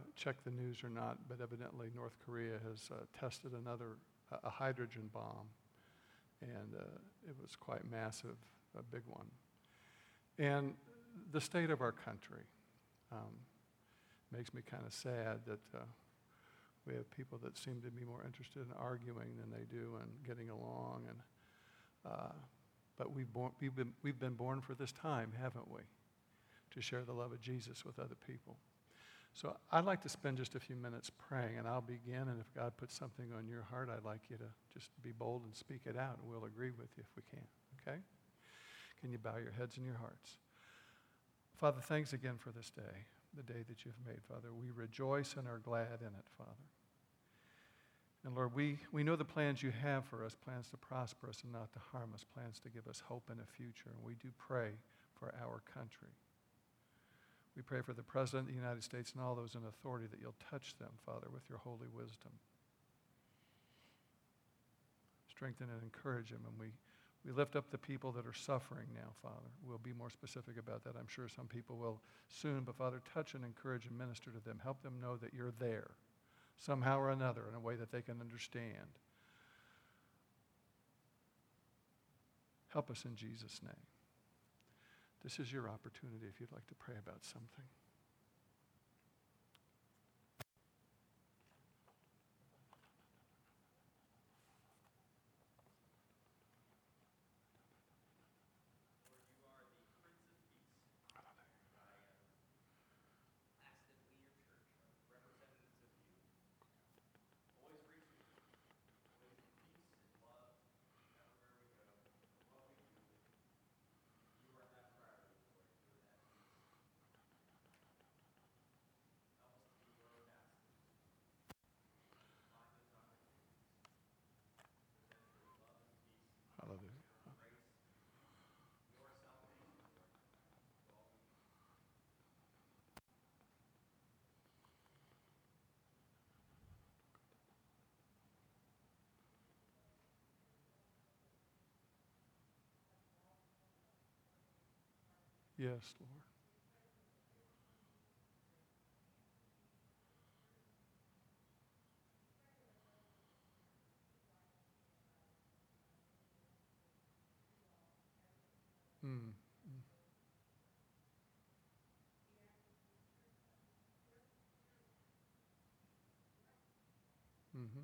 checked the news or not, but evidently North Korea has tested a hydrogen bomb, and it was quite massive, a big one. And the state of our country makes me kind of sad that we have people that seem to be more interested in arguing than they do in getting along. But we've been born for this time, haven't we? To share the love of Jesus with other people. So I'd like to spend just a few minutes praying, and I'll begin, and if God puts something on your heart, I'd like you to just be bold and speak it out, and we'll agree with you if we can, okay? Can you bow your heads and your hearts? Father, thanks again for this day, the day that you've made, Father. We rejoice and are glad in it, Father. And Lord, we know the plans you have for us, plans to prosper us and not to harm us, plans to give us hope and a future, and we do pray for our country. We pray for the President of the United States and all those in authority that you'll touch them, Father, with your holy wisdom. Strengthen and encourage them. And we lift up the people that are suffering now, Father. We'll be more specific about that. I'm sure some people will soon. But, Father, touch and encourage and minister to them. Help them know that you're there somehow or another in a way that they can understand. Help us in Jesus' name. This is your opportunity if you'd like to pray about something. Hallelujah. Yes, Lord. Mm. Mm-hmm.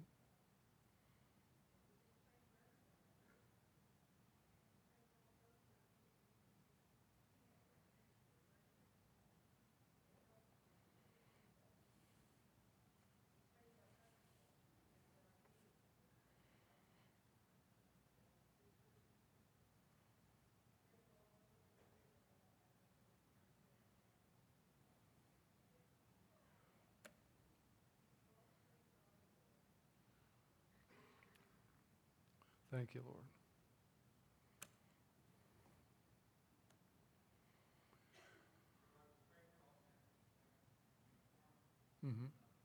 Thank you, Lord. Mm-hmm.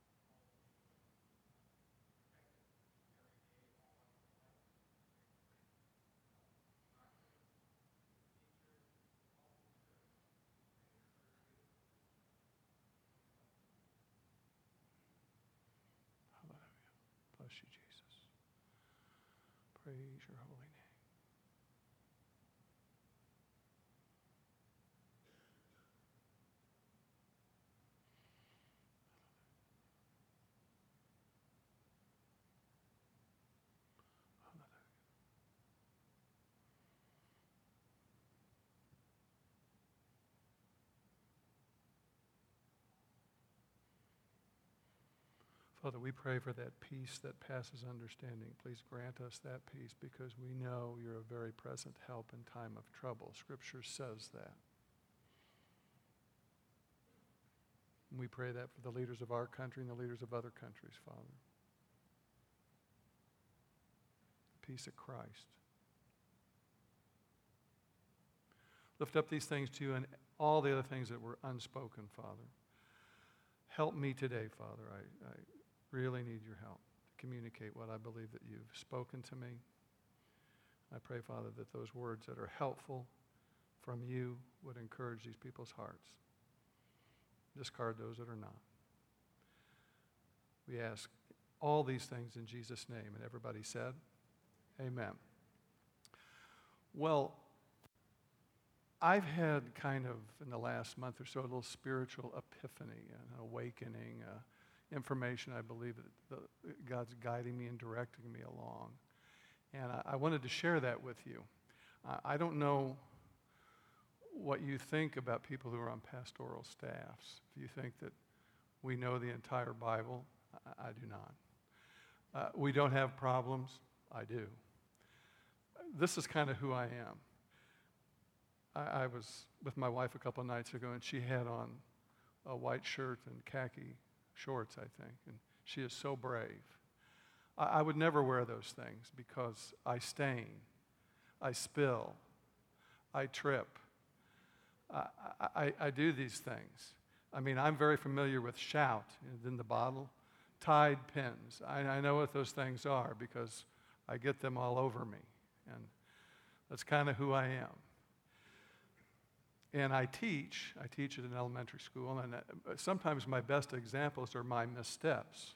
Hallelujah. Bless you, Jesus. Praise your holy name. Hallelujah. Father, we pray for that peace that passes understanding. Please grant us that peace because we know you're a very present help in time of trouble. Scripture says that. And we pray that for the leaders of our country and the leaders of other countries, Father. The peace of Christ. Lift up these things to you and all the other things that were unspoken, Father. Help me today, Father. I really need your help to communicate what I believe that you've spoken to me. I pray, Father, that those words that are helpful from you would encourage these people's hearts. Discard those that are not. We ask all these things in Jesus' name. And everybody said, amen. Well, I've had kind of, in the last month or so, a little spiritual epiphany, an awakening, information I believe that God's guiding me and directing me along. And I wanted to share that with you. I don't know what you think about people who are on pastoral staffs. If you think that we know the entire Bible, I do not. We don't have problems, I do. This is kind of who I am. I was with my wife a couple of nights ago, and she had on a white shirt and khaki shorts, I think, and she is so brave. I would never wear those things because I stain, I spill, I trip. I do these things. I mean, I'm very familiar with Shout in the bottle, Tide pins. I know what those things are because I get them all over me, and that's kind of who I am. And I teach at an elementary school, and sometimes my best examples are my missteps.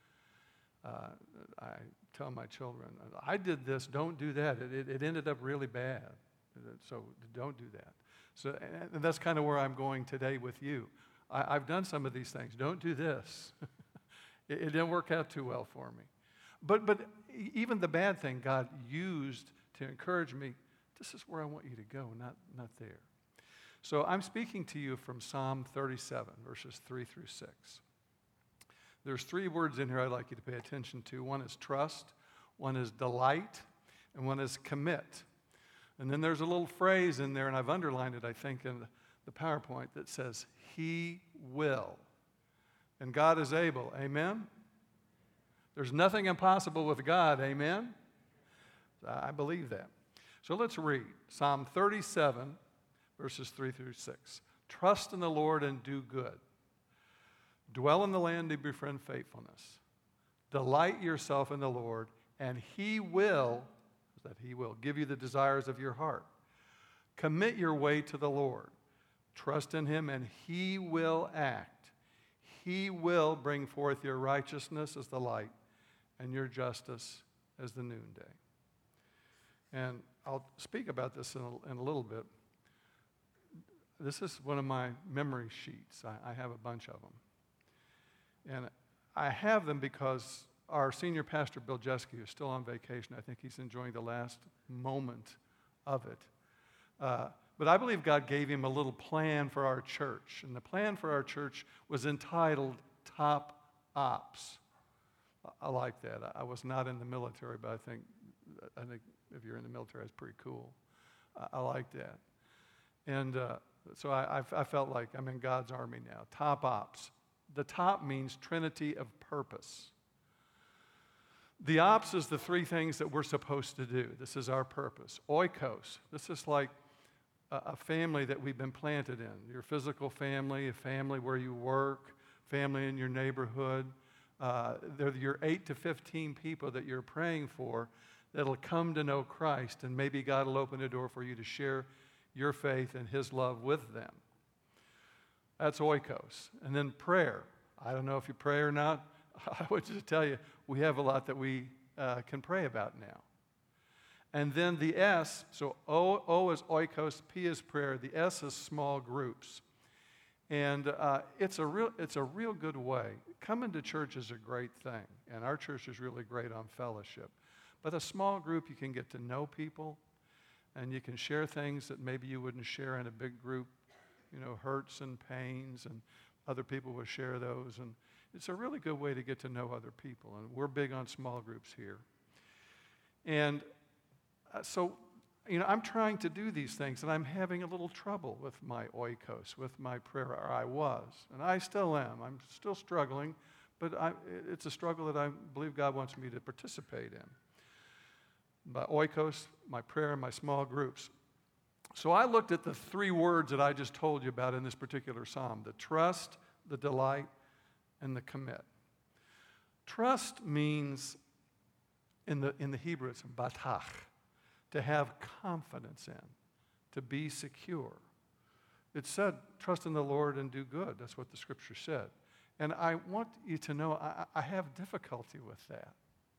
I tell my children, I did this, don't do that. It ended up really bad, so don't do that. So and that's kind of where I'm going today with you. I've done some of these things. Don't do this. It didn't work out too well for me. But even the bad thing God used to encourage me, this is where I want you to go, not there. So I'm speaking to you from Psalm 37, verses 3 through 6. There's 3 words in here I'd like you to pay attention to. One is trust, one is delight, and one is commit. And then there's a little phrase in there, and I've underlined it, I think, in the PowerPoint that says, He will. And God is able. Amen? There's nothing impossible with God. Amen? I believe that. So let's read Psalm 37, verses 3 through 6. Trust in the Lord and do good. Dwell in the land and befriend faithfulness. Delight yourself in the Lord, and He will give you the desires of your heart. Commit your way to the Lord. Trust in Him, and He will act. He will bring forth your righteousness as the light and your justice as the noonday. And I'll speak about this in a little bit. This is one of my memory sheets. I have a bunch of them. And I have them because our senior pastor, Bill Jeske, is still on vacation. I think he's enjoying the last moment of it. But I believe God gave him a little plan for our church. And the plan for our church was entitled Top Ops. I like that. I was not in the military, but I think if you're in the military, it's pretty cool. I like that. And so I felt like I'm in God's army now. Top Ops. The top means Trinity of purpose. The ops is the 3 things that we're supposed to do. This is our purpose. Oikos. This is like a family that we've been planted in. Your physical family, a family where you work, family in your neighborhood. They're your 8 to 15 people that you're praying for that'll come to know Christ, and maybe God will open a door for you to share your faith and His love with them. That's oikos. And then prayer. I don't know if you pray or not. I would just tell you, we have a lot that we can pray about now. And then the S, so O is oikos, P is prayer, the S is small groups. And it's a real good way. Coming to church is a great thing, and our church is really great on fellowship. But a small group, you can get to know people, and you can share things that maybe you wouldn't share in a big group. Hurts and pains, and other people will share those. And it's a really good way to get to know other people. And we're big on small groups here. And so, I'm trying to do these things, and I'm having a little trouble with my oikos, with my prayer, or I was. And I still am. I'm still struggling, but it's a struggle that I believe God wants me to participate in. My oikos, my prayer, and my small groups. So I looked at the 3 words that I just told you about in this particular psalm: the trust, the delight, and the commit. Trust means, in the Hebrew, it's batach, to have confidence in, to be secure. It said, trust in the Lord and do good. That's what the Scripture said. And I want you to know I have difficulty with that.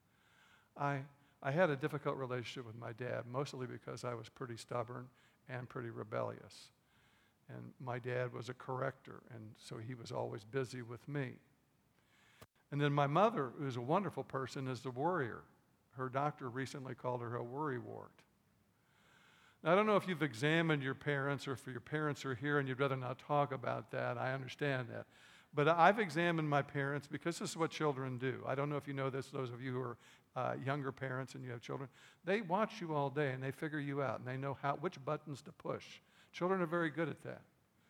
I had a difficult relationship with my dad, mostly because I was pretty stubborn and pretty rebellious. And my dad was a corrector, and so he was always busy with me. And then my mother, who's a wonderful person, is the worrier. Her doctor recently called her a worrywart. Now, I don't know if you've examined your parents or if your parents are here and you'd rather not talk about that. I understand that. But I've examined my parents because this is what children do. I don't know if you know this, those of you who are younger parents and you have children. They watch you all day and they figure you out and they know which buttons to push. Children are very good at that.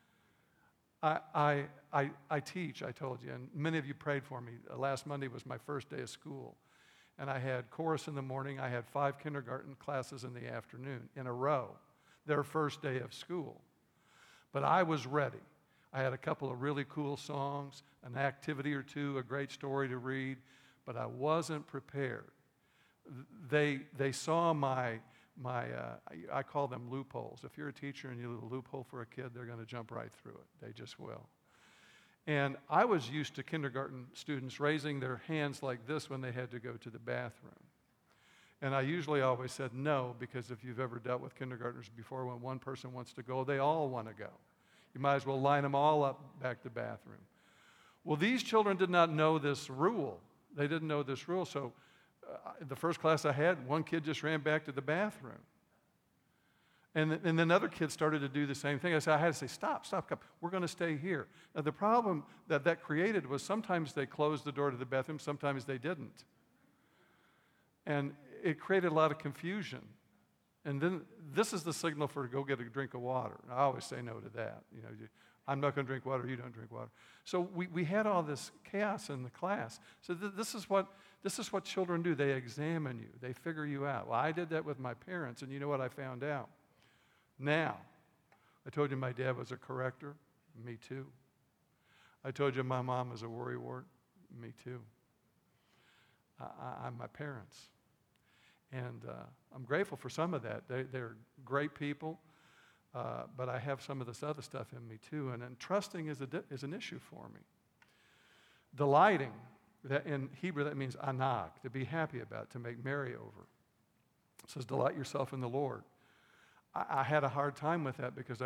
I teach, I told you, and many of you prayed for me. Last Monday was my first day of school. And I had chorus in the morning. I had 5 kindergarten classes in the afternoon in a row, their first day of school. But I was ready. I had a couple of really cool songs, an activity or two, a great story to read, but I wasn't prepared. They saw my I call them loopholes. If you're a teacher and you leave a loophole for a kid, they're going to jump right through it. They just will. And I was used to kindergarten students raising their hands like this when they had to go to the bathroom. And I usually always said no, because if you've ever dealt with kindergartners before, when one person wants to go, they all want to go. You might as well line them all up back to the bathroom. Well, these children did not know this rule. They didn't know this rule, so the first class I had, one kid just ran back to the bathroom. And then other kids started to do the same thing. I had to say, stop. We're going to stay here. Now, the problem that created was sometimes they closed the door to the bathroom, sometimes they didn't. And it created a lot of confusion. And then this is the signal for go get a drink of water. And I always say no to that. You know, I'm not going to drink water, you don't drink water. So we had all this chaos in the class. So this is what children do. They examine you. They figure you out. Well, I did that with my parents, and you know what I found out? Now, I told you my dad was a corrector. Me too. I told you my mom was a worrywart. Me too. I'm my parents. And I'm grateful for some of that. They're great people, but I have some of this other stuff in me too. And then trusting is an issue for me. Delighting, that in Hebrew that means anag, to be happy about, to make merry over. It says, delight yourself in the Lord. I had a hard time with that because I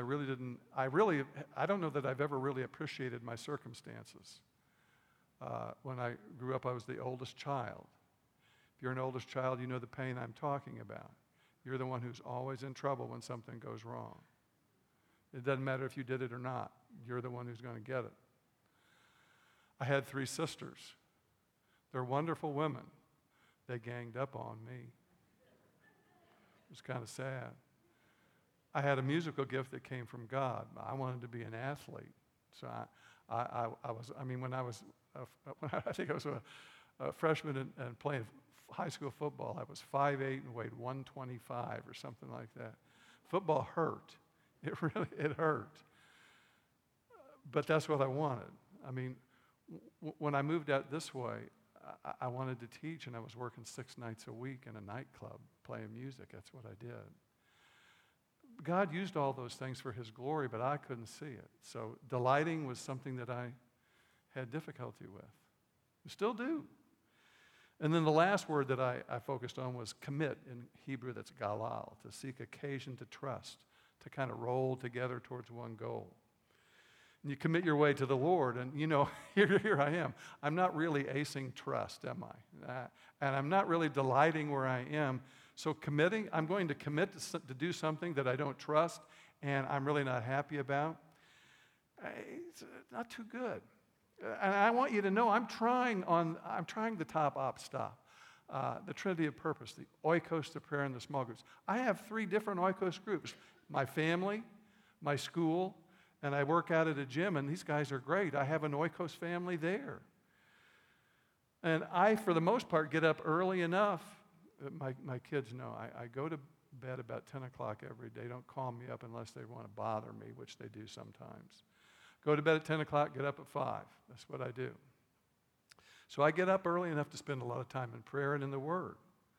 don't know that I've ever really appreciated my circumstances. When I grew up, I was the oldest child. If you're an oldest child, you know the pain I'm talking about. You're the one who's always in trouble when something goes wrong. It doesn't matter if you did it or not. You're the one who's going to get it. I had 3 sisters. They're wonderful women. They ganged up on me. It was kind of sad. I had a musical gift that came from God. I wanted to be an athlete. So when I think I was a freshman and playing high school football, I was 5'8" and weighed 125 or something like that. Football hurt. It hurt. But that's what I wanted. I mean, when I moved out this way, I wanted to teach, and I was working 6 nights a week in a nightclub playing music. That's what I did. God used all those things for His glory, but I couldn't see it. So delighting was something that I had difficulty with. I still do. And then the last word that I focused on was commit. In Hebrew, that's galal, to seek occasion to trust, to kind of roll together towards one goal. And you commit your way to the Lord, and you know, here I am. I'm not really acing trust, am I? And I'm not really delighting where I am. So committing, I'm going to commit to do something that I don't trust and I'm really not happy about. It's not too good. And I want you to know I'm trying the top op stuff, the Trinity of Purpose, the oikos, the prayer, and the small groups. I have 3 different oikos groups: my family, my school, and I work out at a gym, and these guys are great. I have an oikos family there. And I, for the most part, get up early enough. My kids know. I go to bed about 10 o'clock every day. Don't call me up unless they want to bother me, which they do sometimes. Go to bed at 10 o'clock, get up at 5. That's what I do. So I get up early enough to spend a lot of time in prayer and in the Word.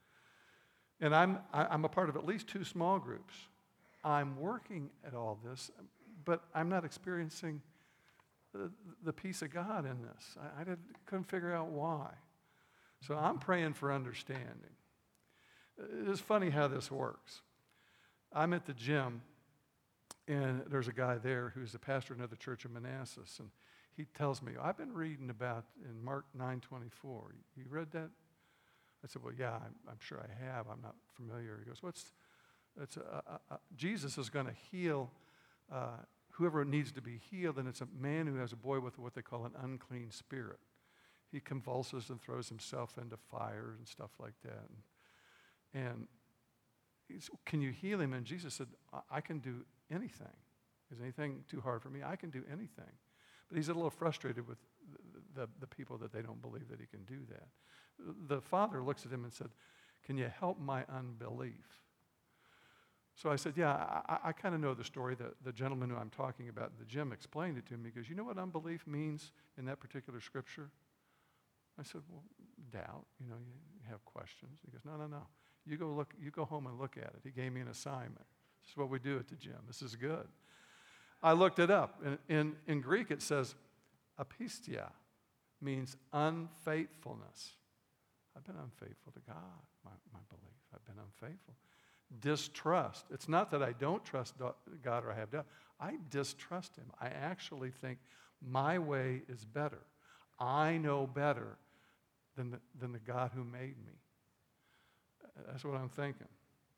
And I'm a part of at least 2 small groups. I'm working at all this, but I'm not experiencing the peace of God in this. I couldn't figure out why. So I'm praying for understanding. It's funny how this works. I'm at the gym, and there's a guy there who's the pastor of another church in Manassas, and he tells me, I've been reading about in Mark 9:24. You read that? I said, well, yeah, I'm sure I have. I'm not familiar. He goes, Jesus is going to heal whoever needs to be healed, and it's a man who has a boy with what they call an unclean spirit. He convulses and throws himself into fire and stuff like that. And can you heal him? And Jesus said, I can do anything. Is anything too hard for me? I can do anything. But he's a little frustrated with the people that they don't believe that he can do that. The father looks at him and said, can you help my unbelief? So I said, yeah, I kind of know the story. The gentleman who I'm talking about in the gym explained it to me. He goes, you know what unbelief means in that particular scripture? I said, well, doubt. You have questions. He goes, no. You go home and look at it. He gave me an assignment. This is what we do at the gym. This is good. I looked it up. In Greek, it says, apistia means unfaithfulness. I've been unfaithful to God, my belief. I've been unfaithful. Distrust. It's not that I don't trust God or I have doubt. I distrust him. I actually think my way is better. I know better than the God who made me. That's what I'm thinking.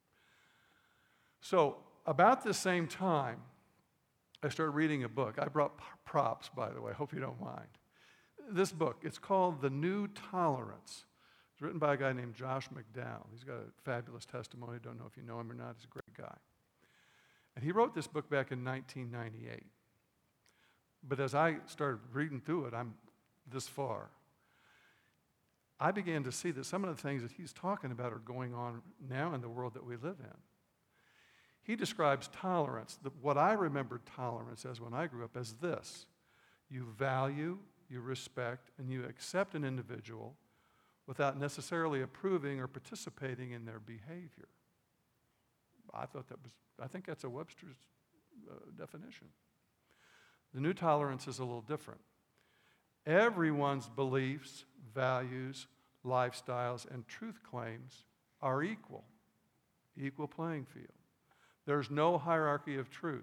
So about the same time, I started reading a book. I brought props, by the way. I hope you don't mind. This book, it's called The New Tolerance. It's written by a guy named Josh McDowell. He's got a fabulous testimony. Don't know if you know him or not. He's a great guy. And he wrote this book back in 1998. But as I started reading through it, I'm this far. I began to see that some of the things that he's talking about are going on now in the world that we live in. He describes tolerance, what I remembered tolerance as when I grew up, as this. You value, you respect, and you accept an individual without necessarily approving or participating in their behavior. I think that's a Webster's definition. The new tolerance is a little different. Everyone's beliefs, values, lifestyles, and truth claims are equal playing field. There's no hierarchy of truth.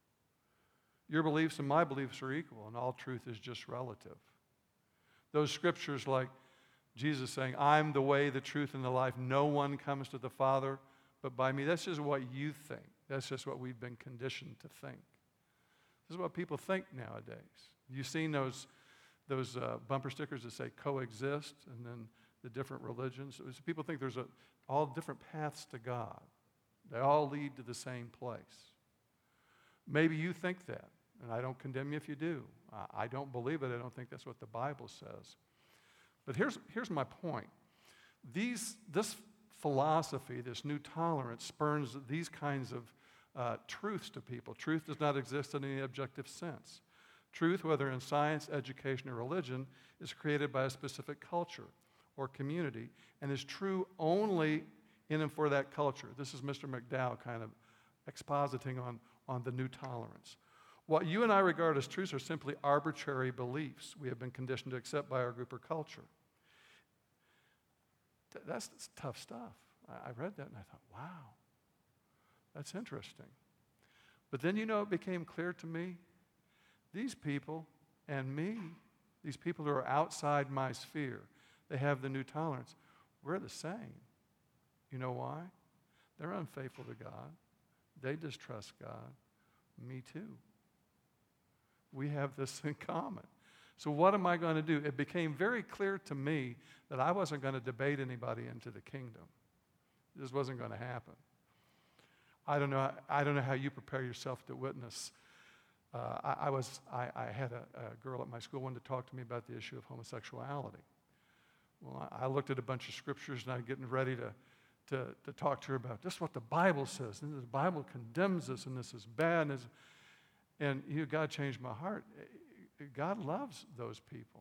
Your beliefs and my beliefs are equal, and all truth is just relative. Those scriptures like Jesus saying, I'm the way, the truth, and the life. No one comes to the Father but by me. That's just what you think. That's just what we've been conditioned to think. This is what people think nowadays. You've seen those bumper stickers that say coexist, and then the different religions. People think there's all different paths to God. They all lead to the same place. Maybe you think that, and I don't condemn you if you do. I don't believe it. I don't think that's what the Bible says. But here's my point. This philosophy, this new tolerance, spurns these kinds of truths to people. Truth does not exist in any objective sense. Truth, whether in science, education, or religion, is created by a specific culture or community and is true only in and for that culture. This is Mr. McDowell kind of expositing on the new tolerance. What you and I regard as truths are simply arbitrary beliefs we have been conditioned to accept by our group or culture. That's tough stuff. I read that and I thought, wow, that's interesting. But then, it became clear to me, these people and me, these people who are outside my sphere, they have the new tolerance. We're the same. You know why? They're unfaithful to God. They distrust God. Me too. We have this in common. So what am I going to do? It became very clear to me that I wasn't going to debate anybody into the kingdom. This wasn't going to happen. I don't know how you prepare yourself to witness. I had a girl at my school wanted to talk to me about the issue of homosexuality. Well, I looked at a bunch of scriptures and I'm getting ready to talk to her about this is what the Bible says. And the Bible condemns this, and this is bad. And God changed my heart. God loves those people.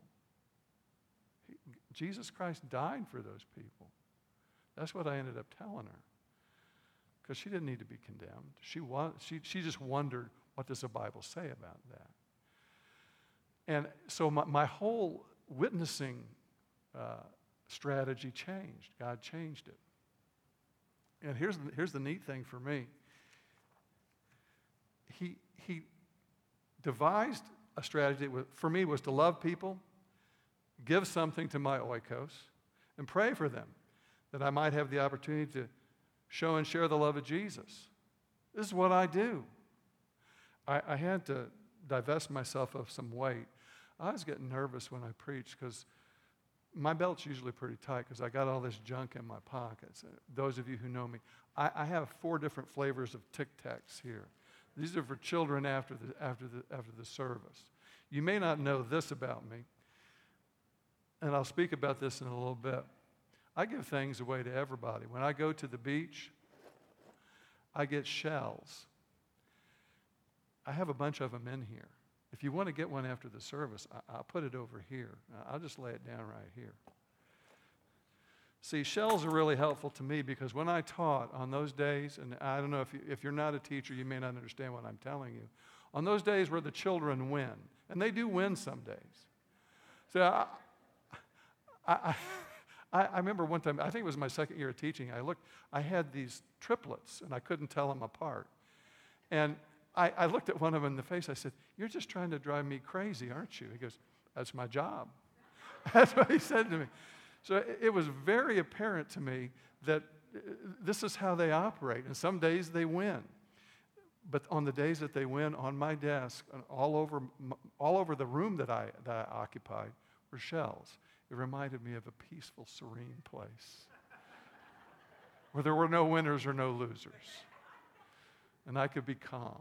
Jesus Christ died for those people. That's what I ended up telling her. Because she didn't need to be condemned. She just wondered, what does the Bible say about that? And so my whole witnessing strategy changed. God changed it. And here's the neat thing for me. He devised a strategy that for me was to love people, give something to my oikos, and pray for them, that I might have the opportunity to show and share the love of Jesus. This is what I do. I had to divest myself of some weight. I was getting nervous when I preached because my belt's usually pretty tight because I got all this junk in my pockets. Those of you who know me, I have 4 different flavors of Tic Tacs here. These are for children after the service. You may not know this about me, and I'll speak about this in a little bit. I give things away to everybody. When I go to the beach, I get shells. I have a bunch of them in here. If you want to get one after the service, I'll put it over here. I'll just lay it down right here. See, shells are really helpful to me because when I taught on those days, and I don't know if you're not a teacher, you may not understand what I'm telling you. On those days where the children win, and they do win some days. So I remember one time, I think it was my second year of teaching, I had these triplets, and I couldn't tell them apart. And I looked at one of them in the face. I said, "You're just trying to drive me crazy, aren't you?" He goes, "That's my job." That's what he said to me. So it was very apparent to me that this is how they operate. And some days they win. But on the days that they win, on my desk, and all over the room that I occupied were shells. It reminded me of a peaceful, serene place where there were no winners or no losers. And I could be calm.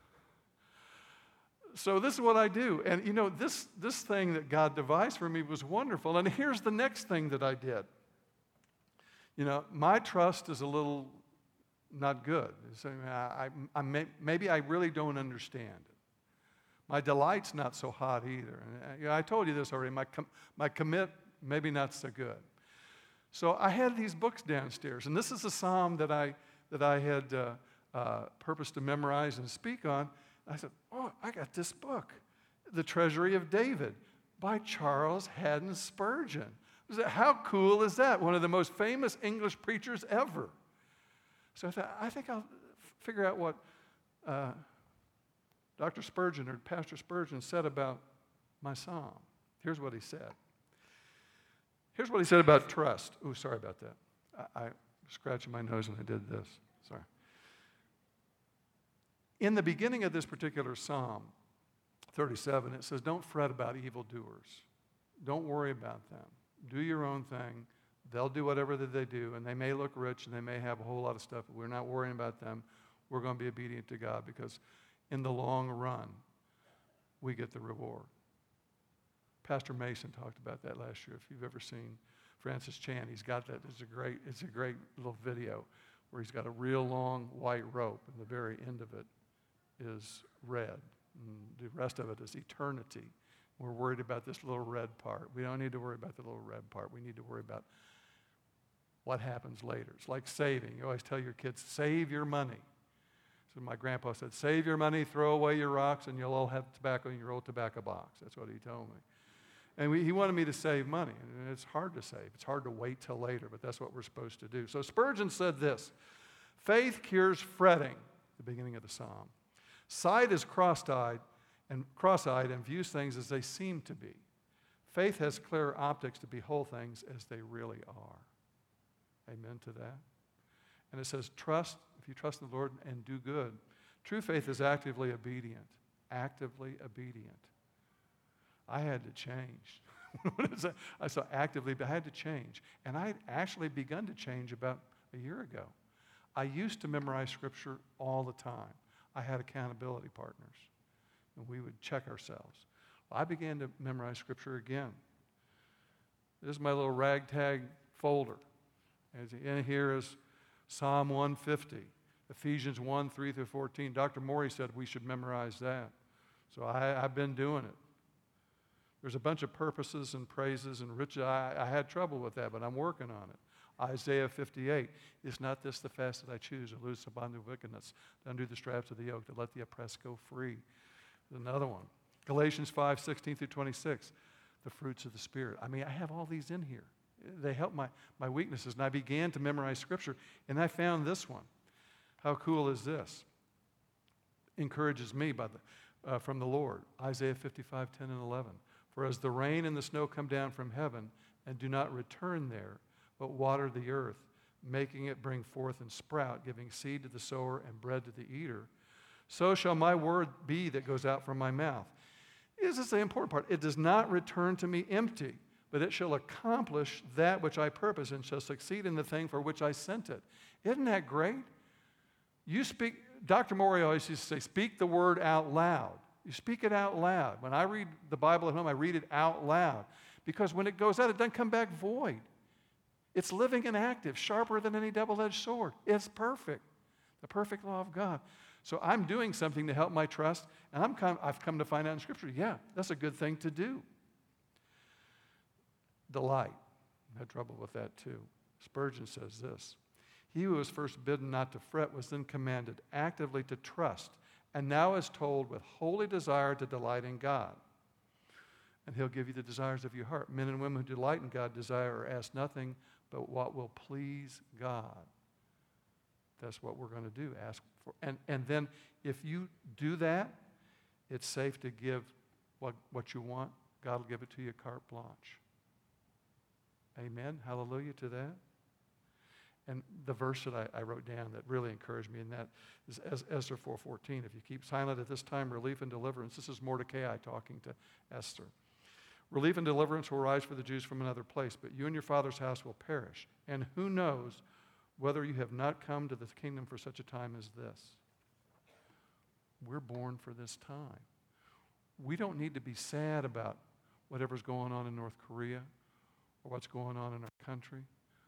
So this is what I do. And you know, this thing that God devised for me was wonderful. And here's the next thing that I did. You know, my trust is a little not good. So maybe I really don't understand it. My delight's not so hot either. And I told you this already. My commit, maybe not so good. So I had these books downstairs. And this is a psalm that I had purposed to memorize and speak on. I said, "Oh, I got this book, The Treasury of David by Charles Haddon Spurgeon." How cool is that? One of the most famous English preachers ever. So I thought, I think I'll figure out what Dr. Spurgeon or Pastor Spurgeon said about my psalm. Here's what he said. Here's what he said about trust. Oh, sorry about that. I scratching my nose when I did this. Sorry. In the beginning of this particular Psalm, 37, it says, "Don't fret about evildoers. Don't worry about them. Do your own thing. They'll do whatever that they do, and they may look rich, and they may have a whole lot of stuff, but we're not worrying about them. We're going to be obedient to God because in the long run, we get the reward." Pastor Mason talked about that last year. If you've ever seen Francis Chan, he's got that. It's a great little video where he's got a real long white rope, and the very end of it is red. And the rest of it is eternity. We're worried about this little red part. We don't need to worry about the little red part. We need to worry about what happens later. It's like saving. You always tell your kids, save your money. So my grandpa said, save your money, throw away your rocks, and you'll all have tobacco in your old tobacco box. That's what he told me. And he wanted me to save money. And it's hard to save. It's hard to wait till later, but that's what we're supposed to do. So Spurgeon said this, "Faith cures fretting," the beginning of the psalm. "Sight is cross-eyed and views things as they seem to be. Faith has clear optics to behold things as they really are." Amen to that. And it says, trust, if you trust in the Lord and do good. True faith is actively obedient. Actively obedient. I had to change. What is that? I saw actively, but I had to change. And I had actually begun to change about a year ago. I used to memorize Scripture all the time. I had accountability partners, and we would check ourselves. Well, I began to memorize Scripture again. This is my little ragtag folder. And in here is Psalm 150, Ephesians 1, 3 through 14. Dr. Morey said we should memorize that. So I've been doing it. There's a bunch of purposes and praises and riches. I had trouble with that, but I'm working on it. Isaiah 58, "Is not this the fast that I choose, to loose the bond of wickedness, to undo the straps of the yoke, to let the oppressed go free?" There's another one. Galatians 5:16 through 26, the fruits of the Spirit. I mean, I have all these in here. They help my weaknesses. And I began to memorize Scripture, and I found this one. How cool is this? Encourages me from the Lord. Isaiah 55:10 and 11. For as the rain and the snow come down from heaven and do not return there, but water the earth, making it bring forth and sprout, giving seed to the sower and bread to the eater, so shall my word be that goes out from my mouth. This is the important part. It does not return to me empty, but it shall accomplish that which I purpose and shall succeed in the thing for which I sent it. Isn't that great? You speak, Dr. Mori always used to say, speak the word out loud. You speak it out loud. When I read the Bible at home, I read it out loud. Because when it goes out, it doesn't come back void. It's living and active, sharper than any double-edged sword. It's perfect. The perfect law of God. So I'm doing something to help my trust, and I've come to find out in Scripture, yeah, that's a good thing to do. Delight. I had trouble with that too. Spurgeon says this. He who was first bidden not to fret was then commanded actively to trust, and now is told with holy desire to delight in God. And he'll give you the desires of your heart. Men and women who delight in God desire or ask nothing but what will please God. That's what we're going to do. Ask for, and then if you do that, it's safe to give what you want. God will give it to you carte blanche. Amen. Hallelujah to that. And the verse that I wrote down that really encouraged me in that is Esther 4:14. If you keep silent at this time, relief and deliverance. This is Mordecai talking to Esther. Relief and deliverance will rise for the Jews from another place, but you and your father's house will perish. And who knows whether you have not come to the kingdom for such a time as this? We're born for this time. We don't need to be sad about whatever's going on in North Korea or what's going on in our country.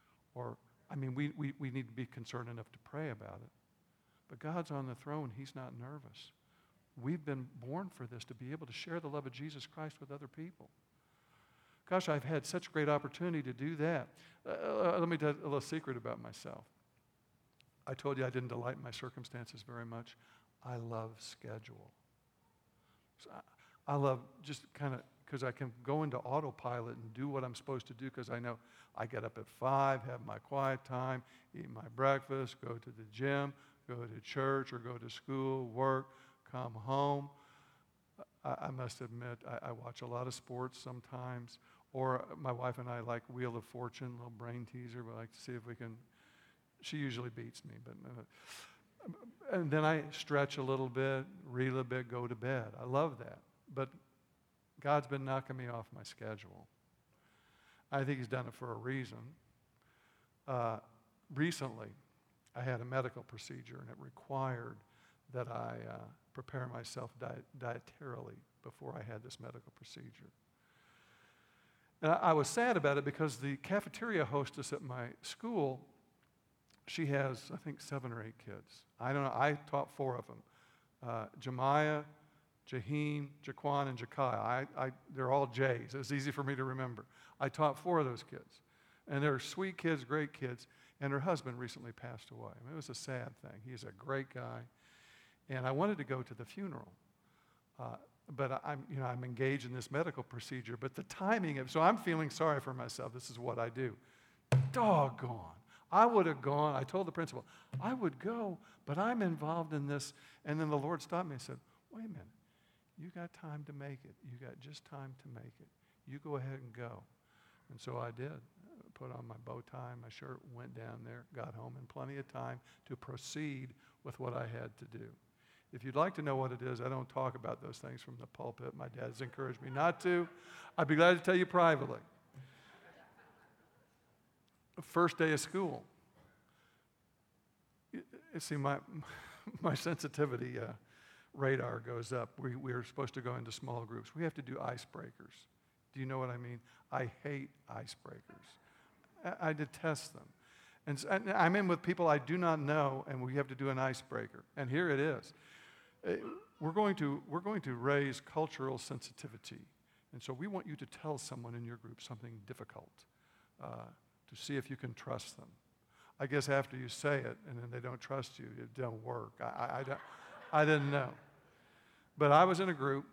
We need to be concerned enough to pray about it. But God's on the throne. He's not nervous. We've been born for this, to be able to share the love of Jesus Christ with other people. Gosh, I've had such great opportunity to do that. Let me tell you a little secret about myself. I told you I didn't delight in my circumstances very much. I love schedule. So I love just kind of, because I can go into autopilot and do what I'm supposed to do, because I know I get up at 5, have my quiet time, eat my breakfast, go to the gym, go to church or go to school, work, come home. I must admit, I watch a lot of sports sometimes, or my wife and I like Wheel of Fortune, a little brain teaser. We like to see if we can, she usually beats me, but and then I stretch a little bit, read a little bit, go to bed. I love that. But God's been knocking me off my schedule. I think he's done it for a reason. Recently, I had a medical procedure, and it required that I prepare myself dietarily before I had this medical procedure. And I was sad about it because the cafeteria hostess at my school, she has, I think, 7 or 8 kids. I don't know. I taught 4 of them. Jemiah, Jaheen, Jaquan, and Jakai. They're all J's. It was easy for me to remember. I taught 4 of those kids. And they're sweet kids, great kids. And her husband recently passed away. I mean, it was a sad thing. He's a great guy. And I wanted to go to the funeral. But I'm engaged in this medical procedure. But the timing of, so I'm feeling sorry for myself. This is what I do. Doggone. I would have gone. I told the principal, I would go, but I'm involved in this. And then the Lord stopped me and said, wait a minute. You got time to make it. You got just time to make it. You go ahead and go. And so I did. Put on my bow tie, my shirt, went down there, got home in plenty of time to proceed with what I had to do. If you'd like to know what it is, I don't talk about those things from the pulpit. My dad has encouraged me not to. I'd be glad to tell you privately. First day of school. You see, my sensitivity radar goes up. We are supposed to go into small groups. We have to do icebreakers. Do you know what I mean? I hate icebreakers. I detest them. And I'm in with people I do not know, and we have to do an icebreaker. And here it is. We're going to raise cultural sensitivity. And so we want you to tell someone in your group something difficult to see if you can trust them. I guess after you say it and then they don't trust you, it don't work. I didn't know. But I was in a group,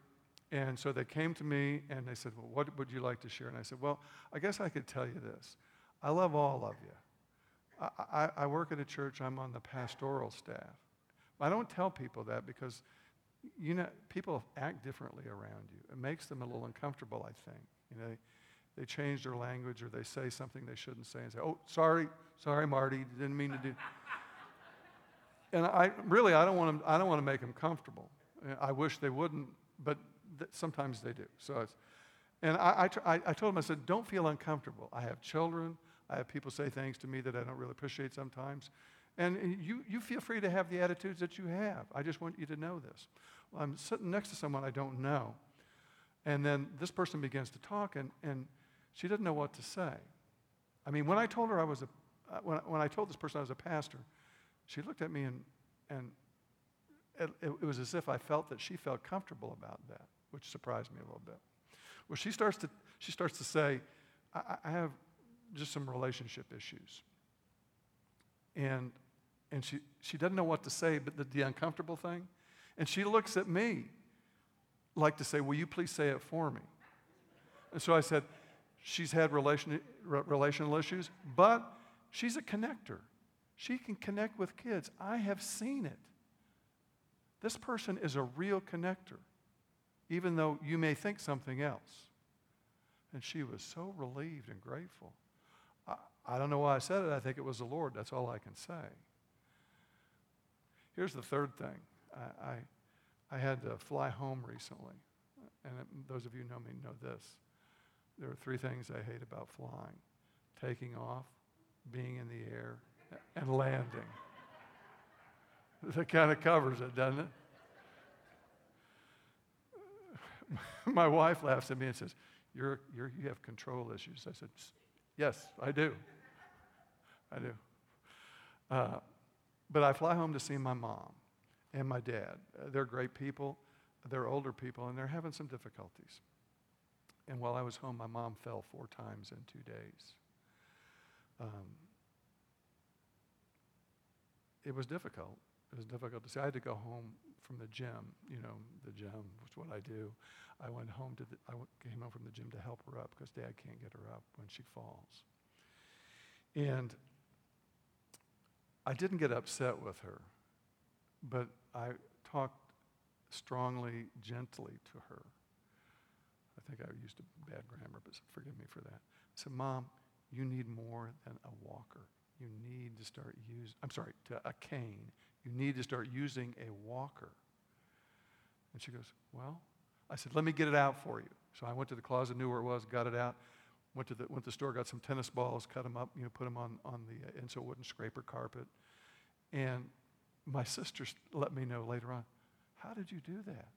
And so they came to me and they said, well, what would you like to share? And I said, well, I guess I could tell you this. I love all of you. I work at a church. I'm on the pastoral staff. I don't tell people that because, people act differently around you. It makes them a little uncomfortable, I think. They change their language or they say something they shouldn't say and say, oh, sorry, Marty, didn't mean to do. And I don't want to make them comfortable. I wish they wouldn't, but sometimes they do. So I told them, I said, don't feel uncomfortable. I have children. I have people say things to me that I don't really appreciate sometimes. And you feel free to have the attitudes that you have. I just want you to know this. Well, I'm sitting next to someone I don't know. And then this person begins to talk, and she doesn't know what to say. I mean, when I told her when I told this person I was a pastor, she looked at me and it was as if I felt that she felt comfortable about that, which surprised me a little bit. Well, she starts to say, I have just some relationship issues. And she doesn't know what to say, but the uncomfortable thing. And she looks at me like to say, will you please say it for me? And so I said, she's had relational issues, but she's a connector. She can connect with kids. I have seen it. This person is a real connector, even though you may think something else. And she was so relieved and grateful. I don't know why I said it. I think it was the Lord. That's all I can say. Here's the third thing. I had to fly home recently. And those of you who know me know this. There are 3 things I hate about flying: taking off, being in the air, and landing. That kind of covers it, doesn't it? My wife laughs at me and says, you have control issues. I said, yes, I do. But I fly home to see my mom and my dad. They're great people. They're older people, and they're having some difficulties. And while I was home, my mom fell 4 times in 2 days. It was difficult. It was difficult to see. I had to go home from the gym. The gym was what I do. I came home from the gym to help her up because Dad can't get her up when she falls. And I didn't get upset with her, but I talked strongly, gently to her. I think I used a bad grammar, but forgive me for that. I said, Mom, you need more than a walker. You need to start a cane. You need to start using a walker. And she goes, well, I said, let me get it out for you. So I went to the closet, knew where it was, got it out, went to the store, got some tennis balls, cut them up, put them on the end so it wouldn't scrape her carpet. And my sister let me know later on, how did you do that?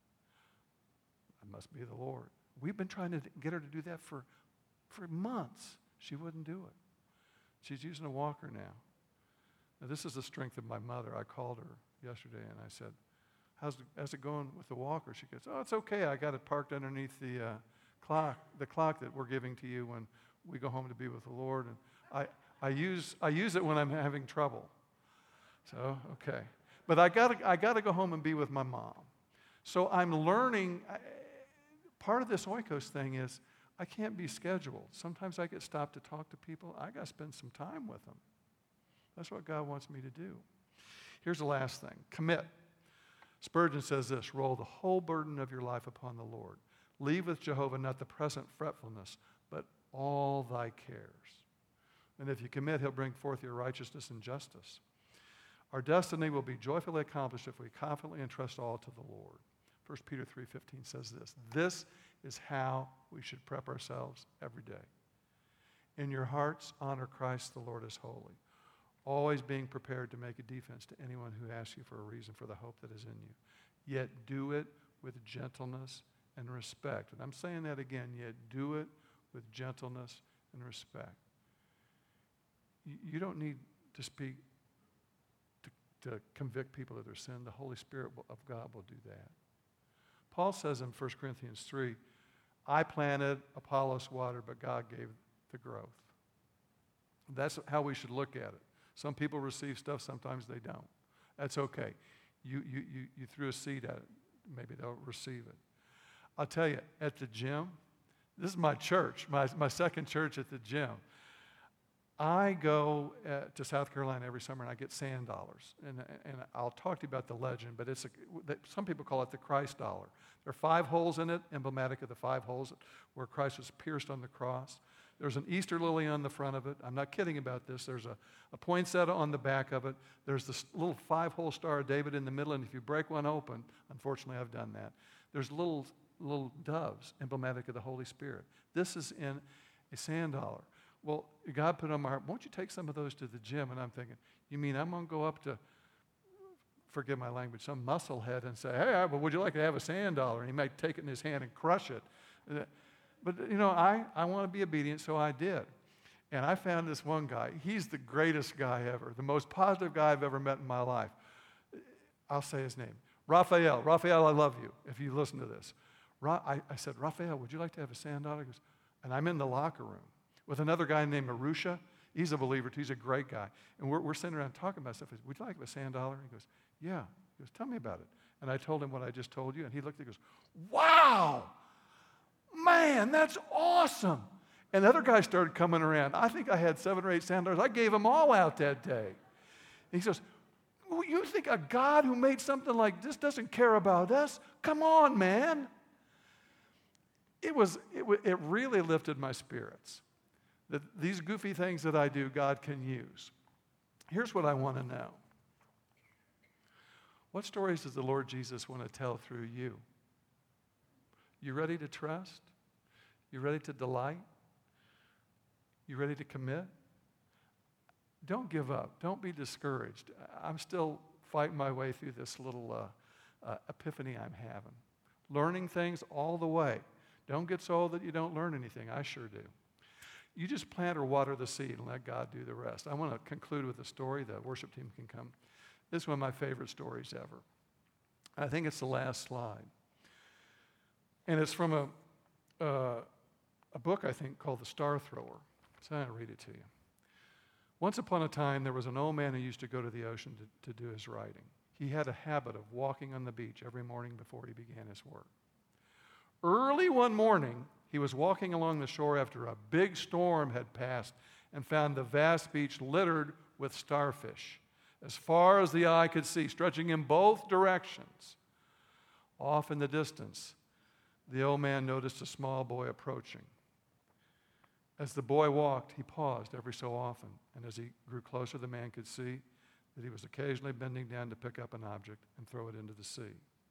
It must be the Lord. We've been trying to get her to do that for months. She wouldn't do it. She's using a walker now. Now, this is the strength of my mother. I called her yesterday and I said, how's it going with the walker? She goes, oh, it's okay. I got it parked underneath the clock that we're giving to you when we go home to be with the Lord. And I use it when I'm having trouble. So, okay. But I gotta go home and be with my mom. So I'm learning. Part of this Oikos thing is I can't be scheduled. Sometimes I get stopped to talk to people. I got to spend some time with them. That's what God wants me to do. Here's the last thing. Commit. Spurgeon says this, roll the whole burden of your life upon the Lord. Leave with Jehovah not the present fretfulness, but all thy cares. And if you commit, he'll bring forth your righteousness and justice. Our destiny will be joyfully accomplished if we confidently entrust all to the Lord. 1 Peter 3:15 says this. This is how we should prep ourselves every day. In your hearts, honor Christ the Lord as holy, always being prepared to make a defense to anyone who asks you for a reason for the hope that is in you. Yet do it with gentleness and respect. And I'm saying that again, yet do it with gentleness and respect. You don't need to speak to convict people of their sin. The Holy Spirit of God will do that. Paul says in 1 Corinthians 3, I planted, Apollos watered, but God gave the growth. That's how we should look at it. Some people receive stuff, sometimes they don't. That's okay. You threw a seed at it. Maybe they'll receive it. I'll tell you, at the gym, this is my church, my second church at the gym. I go to South Carolina every summer and I get sand dollars. And I'll talk to you about the legend, but some people call it the Christ dollar. There are 5 holes in it, emblematic of the 5 holes where Christ was pierced on the cross. There's an Easter lily on the front of it. I'm not kidding about this. There's a poinsettia on the back of it. There's this little 5-hole Star of David in the middle, and if you break one open, unfortunately I've done that, there's little doves, emblematic of the Holy Spirit. This is in a sand dollar. Well, God put on my heart, won't you take some of those to the gym? And I'm thinking, you mean I'm going to go up to, forgive my language, some musclehead and say, hey, well, would you like to have a sand dollar? And he might take it in his hand and crush it. But, I want to be obedient, so I did. And I found this one guy. He's the greatest guy ever, the most positive guy I've ever met in my life. I'll say his name. Raphael. Raphael, I love you if you listen to this. I said, Raphael, would you like to have a sand dollar? He goes, and I'm in the locker room with another guy named Marusha. He's a believer. He's a great guy. And we're sitting around talking about stuff. I said, would you like a sand dollar? He goes, yeah. He goes, tell me about it. And I told him what I just told you. And he looked and goes, wow, man, that's awesome. And other guys started coming around. I think I had 7 or 8 sand dollars. I gave them all out that day. And he says, well, you think a God who made something like this doesn't care about us? Come on, man. It really lifted my spirits. That these goofy things that I do, God can use. Here's what I want to know. What stories does the Lord Jesus want to tell through you? You ready to trust? You ready to delight? You ready to commit? Don't give up. Don't be discouraged. I'm still fighting my way through this little epiphany I'm having. Learning things all the way. Don't get so old that you don't learn anything. I sure do. You just plant or water the seed and let God do the rest. I want to conclude with a story. The worship team can come. This is one of my favorite stories ever. I think it's the last slide. And it's from a book, I think, called The Star Thrower. So I'm going to read it to you. Once upon a time, there was an old man who used to go to the ocean to do his writing. He had a habit of walking on the beach every morning before he began his work. Early one morning, he was walking along the shore after a big storm had passed and found the vast beach littered with starfish, as far as the eye could see, stretching in both directions. Off in the distance, the old man noticed a small boy approaching. As the boy walked, he paused every so often, and as he grew closer, the man could see that he was occasionally bending down to pick up an object and throw it into the sea.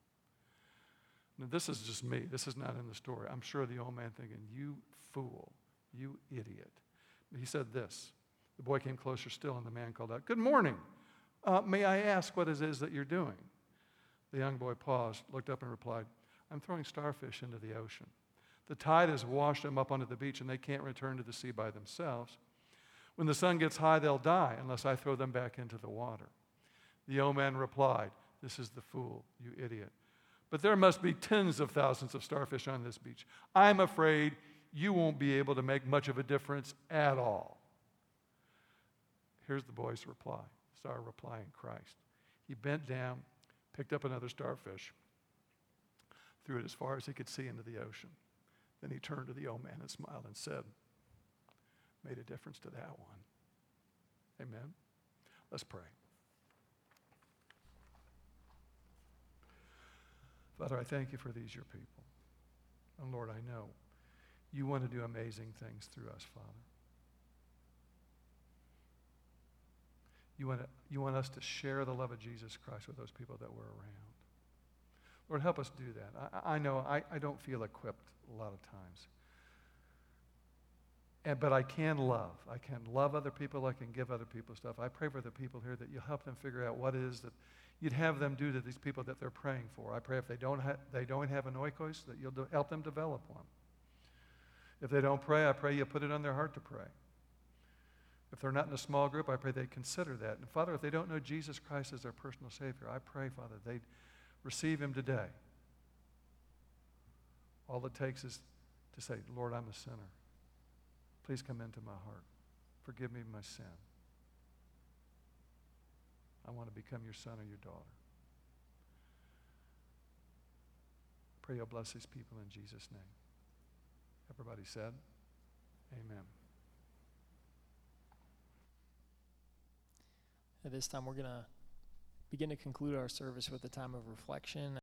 Now, this is just me. This is not in the story. I'm sure the old man thinking, you fool, you idiot. He said this. The boy came closer still, and the man called out, good morning. May I ask what it is that you're doing? The young boy paused, looked up, and replied, I'm throwing starfish into the ocean. The tide has washed them up onto the beach, and they can't return to the sea by themselves. When the sun gets high, they'll die unless I throw them back into the water. The old man replied, this is the fool, you idiot. But there must be tens of thousands of starfish on this beach. I'm afraid you won't be able to make much of a difference at all. Here's the boy's reply, star reply in Christ. He bent down, picked up another starfish, threw it as far as he could see into the ocean. Then he turned to the old man and smiled and said, made a difference to that one. Amen? Let's pray. Father, I thank you for these, your people. And Lord, I know you want to do amazing things through us, Father. You want us to share the love of Jesus Christ with those people that we're around. Lord, help us do that. I know I don't feel equipped a lot of times. But I can love. I can love other people. I can give other people stuff. I pray for the people here that you'll help them figure out what it is that you'd have them do to these people that they're praying for. I pray if they don't have an oikos, that you'll help them develop one. If they don't pray, I pray you'll put it on their heart to pray. If they're not in a small group, I pray they consider that. And Father, if they don't know Jesus Christ as their personal Savior, I pray, Father, they'd receive him today. All it takes is to say, Lord, I'm a sinner. Please come into my heart. Forgive me my sin. I want to become your son or your daughter. Pray you'll bless these people in Jesus' name. Everybody said, amen. At this time, we're going to begin to conclude our service with a time of reflection.